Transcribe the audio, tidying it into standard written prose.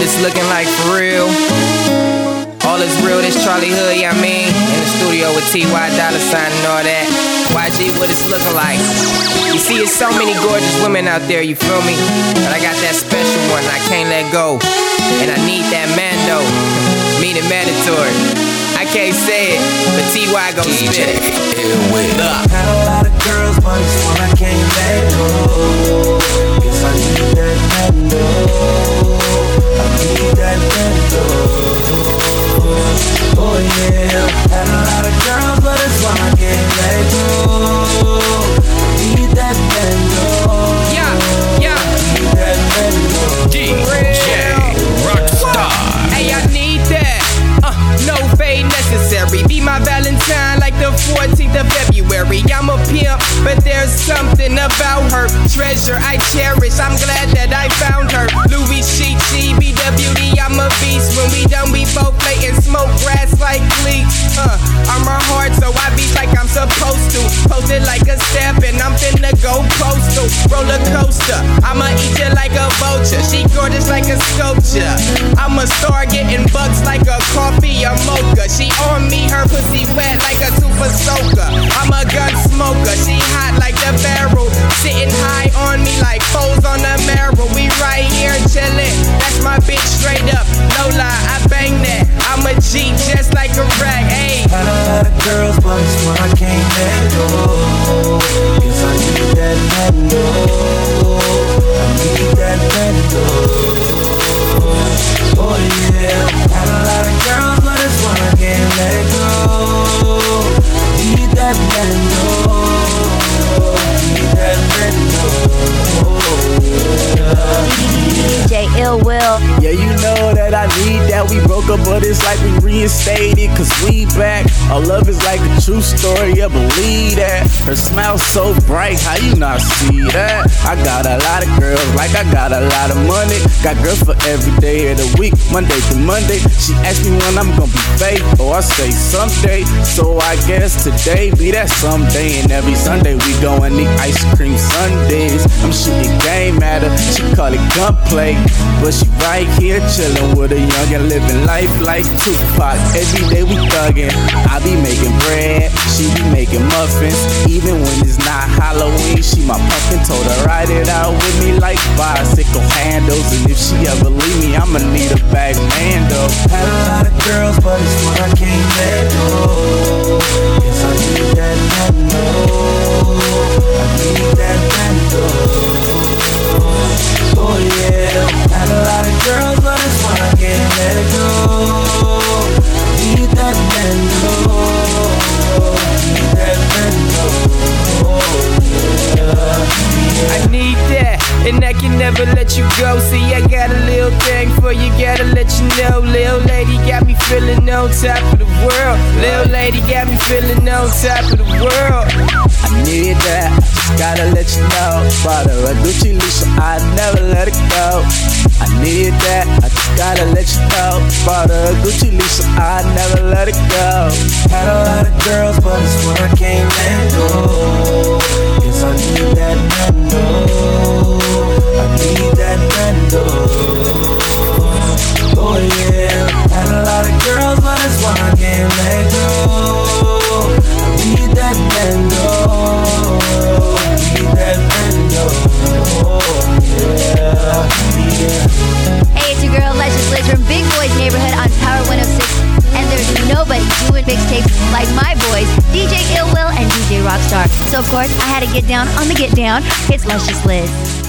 it's looking like for real. All is real, this Charlie Hood, yeah, I mean. In the studio with T.Y. Dollar Sign and all that. YG, what it's looking like. You see, there's so many gorgeous women out there, you feel me? But I got that special one, I can't let go. And I need that man, though. Meaning mandatory. I can't say it, but T.Y. gon' spit it. Had a lot of girls, but this one I can't let go. Guess I need that mendo. I need that mendo. Oh yeah, had a lot of girls, but this one I can't let go. I need that mendo. Yeah. Need that mendo. DJ Rockstar. Hey, I need that. No fade necessary. Be my Valentine like the 14th of February. I'm a pimp, but there's something about her. Treasure I cherish, I'm glad that I found her. Louis Chic, she be the beauty, I'm a beast. When we done, we both play and smoke grass like leaks. I'm her heart, so I beat like I'm supposed to. Posted like a step, and I'm finna go postal. Roller coaster, I'ma eat you like a vulture. She gorgeous like a sculpture. I'm a star getting bucks like a coffee, a mocha. She on me, her pussy wet like a super soaker. I'm a gun smoker, she hot like the barrel. Sitting high on me like foes on the marrow. We right here chillin', that's my bitch straight up. No lie, I bang that. I'm a G just like a rag, ayy. Had a lot of girls, but this one I can't let go. Guess I need that mendo. I need that mendo. Oh yeah, had a lot of girls, but this one I can't let go. Need that mendo. Need that mendo. DJ Ill Will. Yeah, you know that I need that. We broke up, but it's like we reinstated, cause we back. Our love is like a true story, yeah, believe that. Her smile so bright, how you not see that? I got a lot of girls, like I got a lot of money. Got girls for every day of the week, Monday to Monday. She asked me when I'm gonna be fake, oh I say someday. So I guess today be that someday. And every Sunday we go and eat ice cream sundaes. I'm shooting game at her, she call it gunplay, but she right here chillin' with a youngin', living life like Tupac. Every day we thuggin', I be making bread, she be making muffins. Even when it's not Halloween, she my pumpkin. Told her ride it out with me like bicycle handles. And if she ever leave me, I'ma need a bag man though. Had a lot of girls, but this one I can't let go. Guess I need that mendo. I need that mendo. Oh yeah, had a lot of girls, but this one I can't let go. Need that mendo. Need that mendo. I need that, and I can never let you go. See, I got a little thing for you, gotta let you know. Lil' lady got me feeling on top of the world. Lil' lady got me feeling on top of the world. I need that, I just gotta let you know. Bought her a Gucci leash, so I never let it go. I need that, I just gotta let you know. Bought her a Gucci leash, so I never let it go. Had a lot of girls, but this one I can't let go. Guess I need that mendo. I need that mendo. Oh yeah, had a lot of girls, but this one I can't let go. I need that mendo. Need that mendo. Oh yeah. Hey, it's your girl Luscious Liz from Big Boys Neighborhood on Power 106. And there's nobody doing mixtapes like my boys, DJ Ill Will and DJ Rockstar. So of course, I had to get down on the get down. It's Luscious Liz.